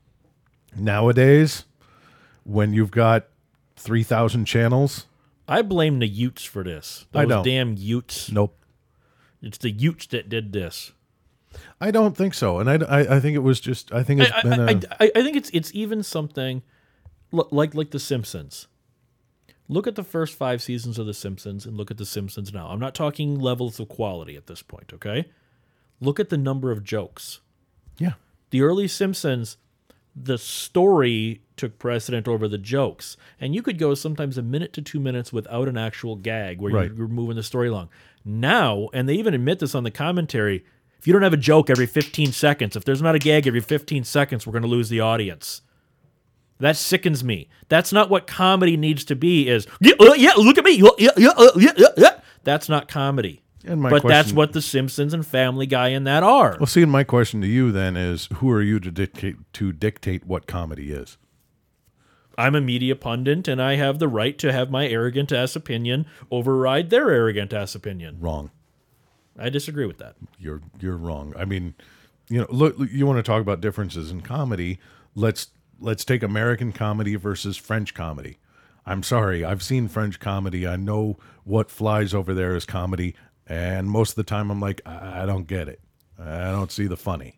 Nowadays, when you've got three thousand channels, I blame the Utes for this. Those I don't. damn Utes. nope. It's the Utes that did this. I don't think so. And I, I, I think it was just, I think it's I, been I, a... I, I think it's it's even something l- like like The Simpsons. Look at the first five seasons of The Simpsons and look at The Simpsons now. I'm not talking levels of quality at this point, okay? Look at the number of jokes. yeah. The early Simpsons, the story took precedent over the jokes. And you could go sometimes a minute to two minutes without an actual gag where Right. you're moving the story along. Now, and they even admit this on the commentary, if you don't have a joke every fifteen seconds, if there's not a gag every fifteen seconds, we're going to lose the audience. That sickens me. That's not what comedy needs to be is, yeah, uh, yeah look at me. Yeah, yeah, uh, yeah, yeah, yeah. That's not comedy. And my but that's question- what The Simpsons and Family Guy and that are. Well, see, and my question to you then is, who are you to dictate to dictate what comedy is? I'm a media pundit, and I have the right to have my arrogant ass opinion override their arrogant ass opinion. Wrong. I disagree with that. You're you're wrong. I mean, you know, look, you want to talk about differences in comedy? Let's let's take American comedy versus French comedy. I'm sorry, I've seen French comedy. I know what flies over there is comedy, and most of the time I'm like, I, I don't get it. I don't see the funny.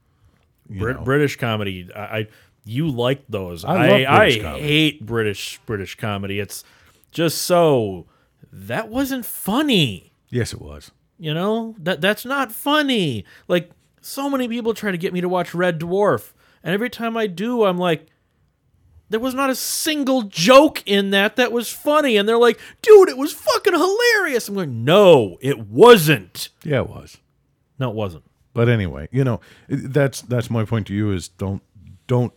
You Brit- know? British comedy, I, I you like those. I I love I, British comedy. hate British British comedy. It's just so that wasn't funny. Yes, it was. You know that that's not funny. Like so many people try to get me to watch Red Dwarf, and every time I do, I'm like, there was not a single joke in that that was funny. And they're like, dude, it was fucking hilarious. I'm going, no, it wasn't. Yeah, it was. No, it wasn't. But anyway, you know, that's that's my point to you is don't don't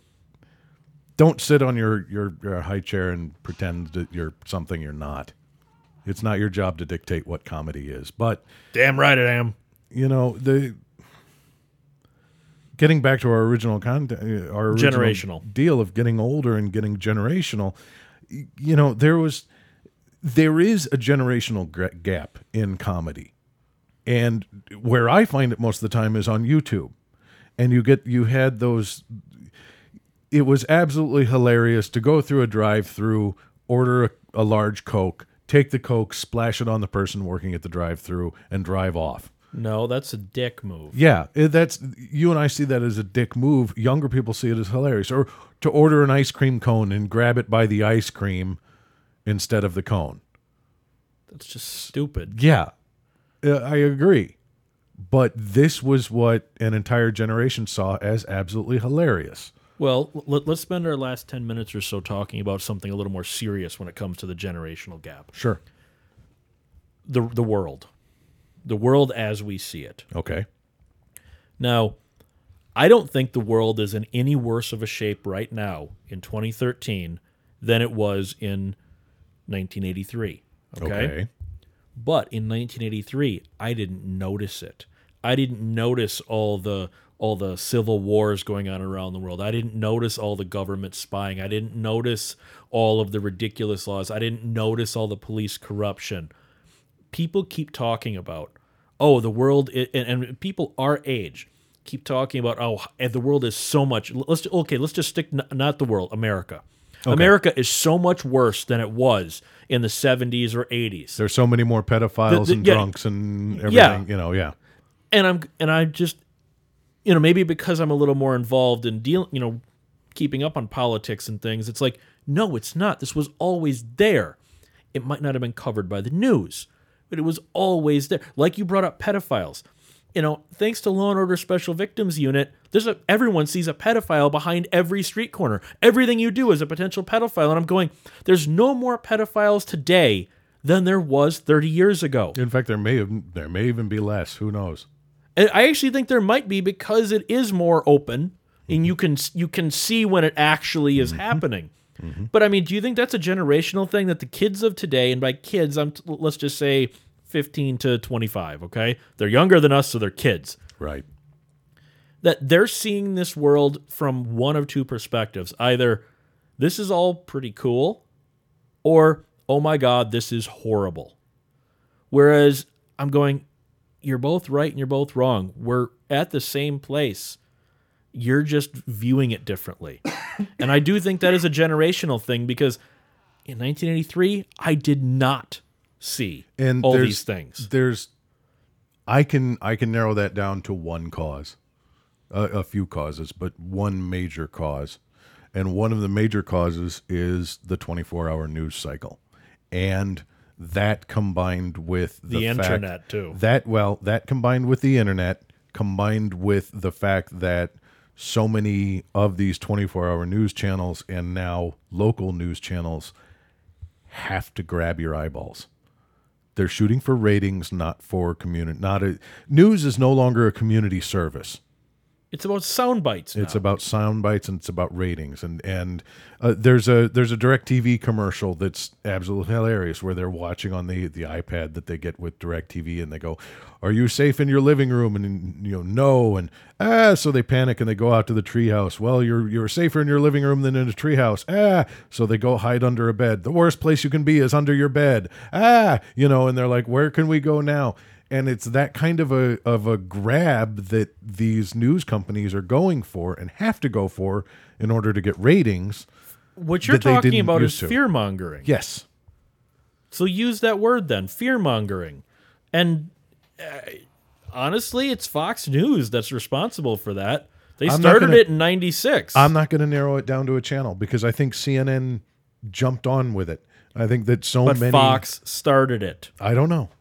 don't sit on your, your, your high chair and pretend that you're something you're not. It's not your job to dictate what comedy is. But Damn right I am. you know, the getting back to our original content, our original Generational. deal of getting older and getting generational, y- you know, there was there is a generational gra- gap in comedy. And where I find it most of the time is on YouTube. And you get you had those it was absolutely hilarious to go through a drive-through, order a, a large Coke, take the Coke, splash it on the person working at the drive-through, and drive off. No, that's a dick move. Yeah, it- that's you and I see that as a dick move. Younger people see it as hilarious. Or to order an ice cream cone and grab it by the ice cream instead of the cone. That's just stupid. Yeah, uh, I agree. But this was what an entire generation saw as absolutely hilarious. Well, let, let's spend our last ten minutes or so talking about something a little more serious when it comes to the generational gap. Sure. The the world. The world as we see it. Okay. Now, I don't think the world is in any worse of a shape right now in twenty thirteen than it was in nineteen eighty-three. Okay? Okay. But in nineteen eighty-three, I didn't notice it. I didn't notice all the all the civil wars going on around the world. I didn't notice all the government spying. I didn't notice all of the ridiculous laws. I didn't notice all the police corruption. People keep talking about, oh, the world, and, and people our age keep talking about, oh, the world is so much. Let's okay, let's just stick not the world, America. Okay. America is so much worse than it was in the seventies or eighties. There's so many more pedophiles The- the- and yeah. drunks and everything. Yeah. You know, yeah. And I'm and I just, you know, maybe because I'm a little more involved in dealing, you know, keeping up on politics and things. It's like, no, it's not. This was always there. It might not have been covered by the news, but it was always there. Like you brought up pedophiles. You know, thanks to Law and Order Special Victims Unit, there's a everyone sees a pedophile behind every street corner. Everything you do is a potential pedophile. And I'm going, there's no more pedophiles today than there was thirty years ago. In fact, there may have, there may even be less. Who knows? And I actually think there might be because it is more open and you can you can see when it actually is happening. Mm-hmm. But I mean, do you think that's a generational thing that the kids of today, and by kids, I'm let's just say fifteen to twenty-five, okay? They're younger than us, so they're kids. Right. That they're seeing this world from one of two perspectives. Either this is all pretty cool, or oh my God, this is horrible. Whereas I'm going, you're both right and you're both wrong. We're at the same place. You're just viewing it differently. And I do think that is a generational thing because in nineteen eighty-three, I did not see And all there's- these things. There's, I can I can narrow that down to one cause, a, a few causes, but one major cause, and one of the major causes is the twenty-four hour news cycle, and that combined with the, The fact internet, too. That well, that combined with the internet, combined with the fact that so many of these twenty-four hour news channels and now local news channels have to grab your eyeballs. They're shooting for ratings, not for community. Not a news is no longer a community service. It's about sound bites now. It's about sound bites and it's about ratings. And and uh, there's a there's a DirecTV commercial that's absolutely hilarious where they're watching on the, the iPad that they get with DirecTV and they go, "Are you safe in your living room?" And you know, no, and ah, so they panic and they go out to the treehouse. Well, you're you're safer in your living room than in a treehouse. Ah, so they go hide under a bed. The worst place you can be is under your bed. Ah, you know, and they're like, "Where can we go now?" And it's that kind of a of a grab that these news companies are going for and have to go for in order to get ratings. What you're that they talking didn't about is used to. fear mongering. Yes. So use that word then, fear mongering. And uh, honestly, it's Fox News that's responsible for that. They I'm not started gonna- it in ninety-six. I'm not going to narrow it down to a channel because I think C N N jumped on with it. I think that so but many. Fox started it. I don't know.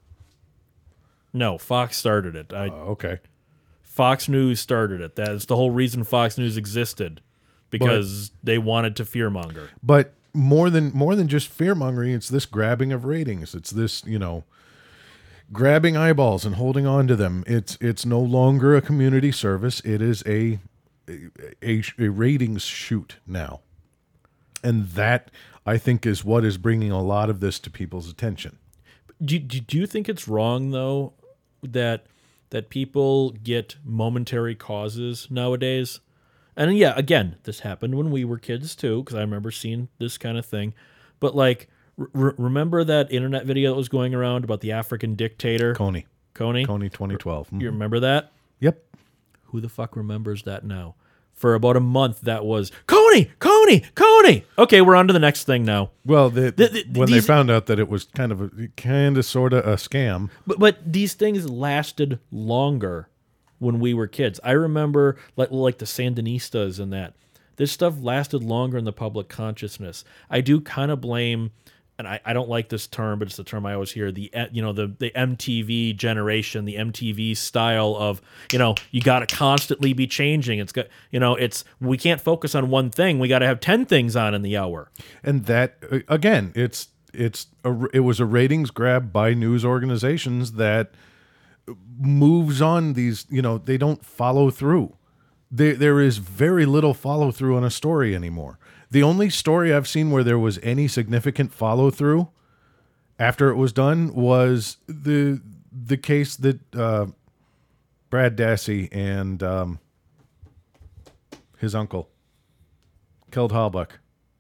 No, Fox started it. I, Uh, okay. Fox News started it. That's the whole reason Fox News existed, because they wanted to fearmonger. But more than more than just fear mongering, it's this grabbing of ratings. It's this, you know, grabbing eyeballs and holding on to them. It's it's no longer a community service. It is a a, a ratings shoot now, and that I think is what is bringing a lot of this to people's attention. Do, do, do you think it's wrong, though, that that people get momentary causes nowadays? And yeah, again, this happened when we were kids too, because I remember seeing this kind of thing. But like, r- remember that internet video that was going around about the African dictator? Coney. Coney? Coney twenty twelve. You remember that? Yep. Who the fuck remembers that now? For about a month, that was Coney, Coney, Coney. Okay, we're on to the next thing now. Well, the, The- the- when these- they found out that it was kind of a kind of sort of a scam. But but these things lasted longer when we were kids. I remember like like the Sandinistas and that. This stuff lasted longer in the public consciousness. I do kind of blame and I, I don't like this term, but it's the term I always hear, the you know the the M T V generation, the M T V style of, you know, you got to constantly be changing. It's got, you know, it's we can't focus on one thing. We got to have ten things on in the hour. And that again, it's it's a, it was a ratings grab by news organizations that moves on these, you know, they don't follow through. There there is very little follow through on a story anymore. The only story I've seen where there was any significant follow through after it was done was the the case that uh, Brad Dassey and um, his uncle killed Halbach.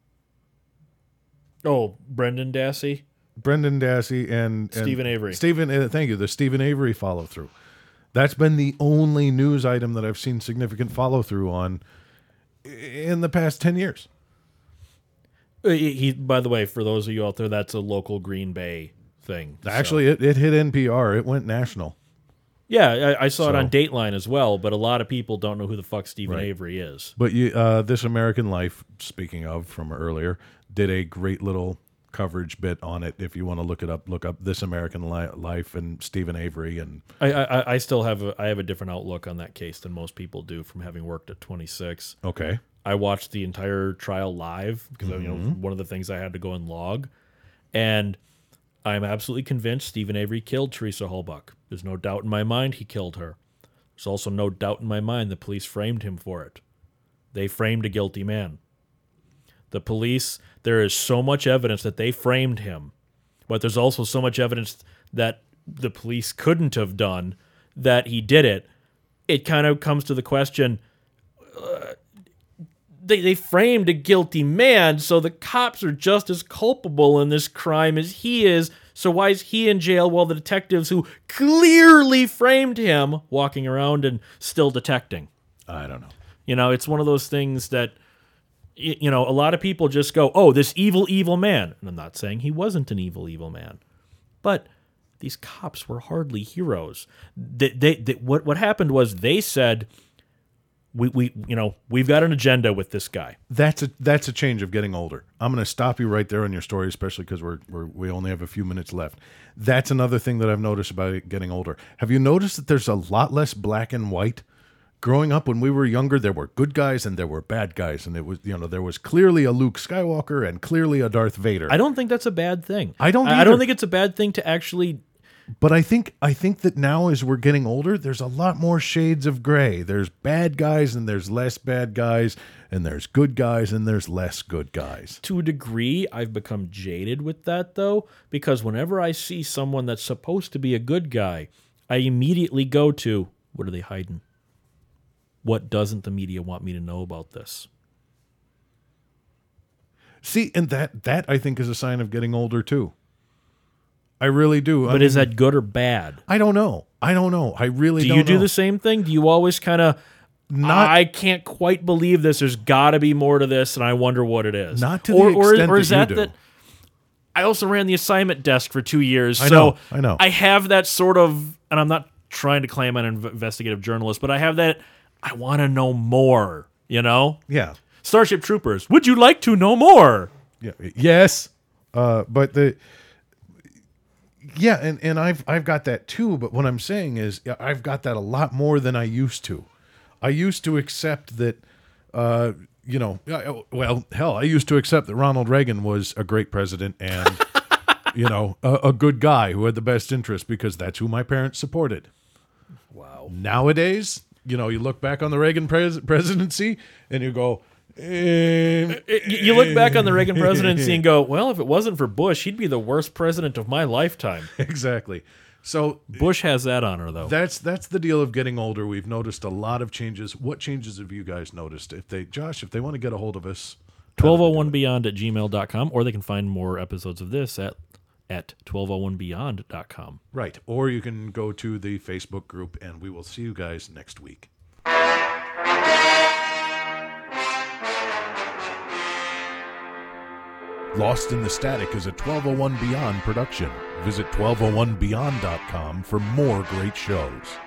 Oh, Brendan Dassey, Brendan Dassey and, and Stephen Avery. Stephen, uh, thank you. The Stephen Avery follow through. That's been the only news item that I've seen significant follow through on in the past ten years. He, he, by the way, for those of you out there, that's a local Green Bay thing. Actually, so. it, it hit N P R. It went national. Yeah, I, I saw So. it on Dateline as well, but a lot of people don't know who the fuck Stephen Right. Avery is. But you, uh, This American Life, speaking of from earlier, did a great little coverage bit on it. If you want to look it up, look up This American Li- Life and Stephen Avery. And I, I, I still have a, I have a different outlook on that case than most people do from having worked at twenty-six. okay, I watched the entire trial live because you know one of the things I had to go and log, and I'm absolutely convinced Stephen Avery killed Teresa Halbach. There's no doubt in my mind he killed her. There's also no doubt in my mind the police framed him for it. They framed a guilty man. The police, there is so much evidence that they framed him, but there's also so much evidence that the police couldn't have done that he did it. It kind of comes to the question, uh, They, they framed a guilty man, so the cops are just as culpable in this crime as he is. So why is he in jail while the detectives who clearly framed him walking around and still detecting? I don't know. You know, it's one of those things that, y- you know, a lot of people just go, oh, this evil, evil man. And I'm not saying he wasn't an evil, evil man. But these cops were hardly heroes. They, they, they, what, what happened was they said, We, we you know, we've got an agenda with this guy. That's a that's a change of getting older. I'm going to stop you right there on your story, especially because we're, we're we only have a few minutes left. That's another thing that I've noticed about it getting older. Have you noticed that there's a lot less black and white? Growing up when we were younger, there were good guys and there were bad guys, and it was you know there was clearly a Luke Skywalker and clearly a Darth Vader. I don't think that's a bad thing. I don't I, I either. don't think it's a bad thing to actually. But I think I think that now as we're getting older, there's a lot more shades of gray. There's bad guys and there's less bad guys, and there's good guys and there's less good guys. To a degree, I've become jaded with that, though, because whenever I see someone that's supposed to be a good guy, I immediately go to, what are they hiding? What doesn't the media want me to know about this? See, and that that I think is a sign of getting older too. I really do. But I is mean, that good or bad? I don't know. I don't know. I really Do don't you do know. the same thing? Do you always kind of, Not- I can't quite believe this. There's got to be more to this, and I wonder what it is. Not to the or, or, extent or is that you that do. that I also ran the assignment desk for two years, I so know, I know. I have that sort of, and I'm not trying to claim I'm an inv- investigative journalist, but I have that, I want to know more, you know? Yeah. Starship Troopers, would you like to know more? Yeah. Yes. Uh, but the yeah, and, and I've I've got that too. But what I'm saying is, yeah, I've got that a lot more than I used to. I used to accept that, uh, you know, I- well, hell, I used to accept that Ronald Reagan was a great president and, you know, a, a good guy who had the best interest because that's who my parents supported. Wow. Nowadays, you know, you look back on the Reagan pres- presidency and you go, eh, You look back on the Reagan presidency and go, well, if it wasn't for Bush, he'd be the worst president of my lifetime. exactly. So Bush has that honor, though. that's that's the deal of getting older. We've noticed a lot of changes. What changes have you guys noticed? If they, Josh, if they want to get a hold of us, twelve oh one beyond at gmail dot com, or they can find more episodes of this at at twelve oh one beyond dot com. right, or you can go to the Facebook group, and we will see you guys next week. Lost in the Static is a twelve oh one Beyond production. Visit twelve oh one beyond dot com for more great shows.